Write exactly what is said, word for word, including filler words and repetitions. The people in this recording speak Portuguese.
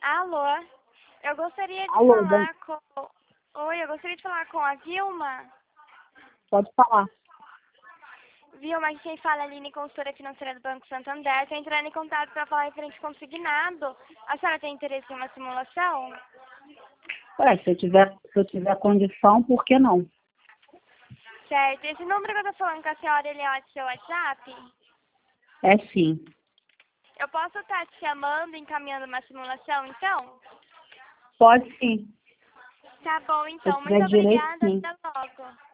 Alô? Eu gostaria de Alô, Dan... falar com... Oi, eu gostaria de falar com a Vilma. pode falar. Vilma, quem fala é a Aline, consultora financeira do Banco Santander. Estou entrando em contato para falar referente consignado. A senhora tem interesse em uma simulação? Ué, se eu tiver, se eu tiver condição, por que não? Certo. Esse número que eu estou falando com a senhora, ele é o seu WhatsApp? É sim. Eu posso estar te chamando, encaminhando uma simulação, então? Pode sim. Tá bom, Se eu então. tiver Muito direito, obrigada. sim. Até logo.